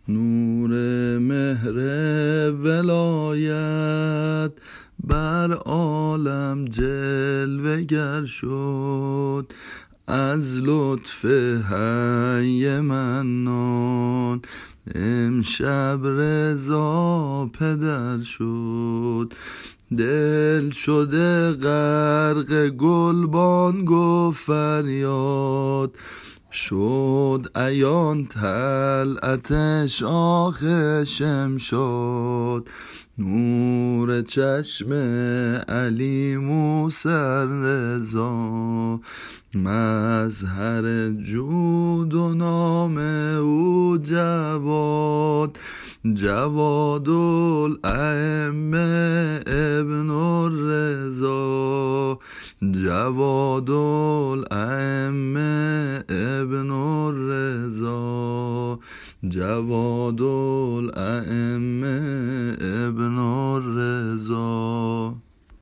نور مهر ولایت بر عالم جلوه گر شد، از لطف حی منان امشب رضا پدر شد. دل شده غرق گلبانگ و فریاد، شد عیان طلعت شاخ شمشاد. نور چشم علی موسی رضا، مظهر جود و نام او جواد. جواد الائمه ابن الرضا، جواد الائمه ابن الرضا، جواد الائمه ابن الرضا.